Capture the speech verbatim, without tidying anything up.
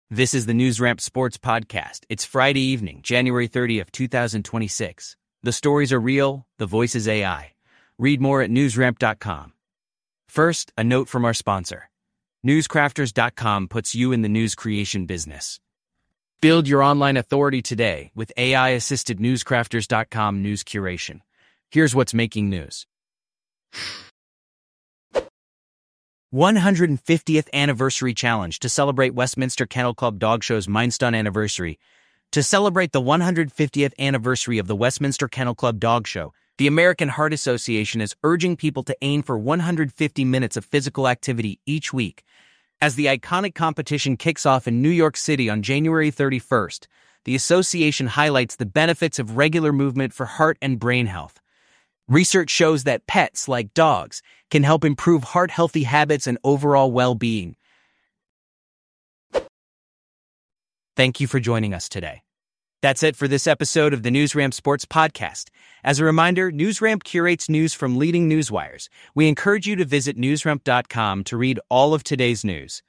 This is the NewsRamp Sports Podcast. It's Friday evening, January thirtieth, twenty twenty-six. The stories are real, the voice is A I. Read more at newsramp dot com. First, a note from our sponsor. newscrafters dot com puts you in the news creation business. Build your online authority today with A I-assisted newscrafters dot com news curation. Here's what's making news. one hundred fiftieth Anniversary Challenge to celebrate Westminster Kennel Club Dog Show's Milestone Anniversary. To celebrate the one hundred fiftieth anniversary of the Westminster Kennel Club Dog Show, the American Heart Association is urging people to aim for one hundred fifty minutes of physical activity each week. As the iconic competition kicks off in New York City on January thirty-first, the association highlights the benefits of regular movement for heart and brain health. Research shows that pets, like dogs, can help improve heart-healthy habits and overall well-being. Thank you for joining us today. That's it for this episode of the NewsRamp Sports Podcast. As a reminder, NewsRamp curates news from leading newswires. We encourage you to visit newsramp dot com to read all of today's news.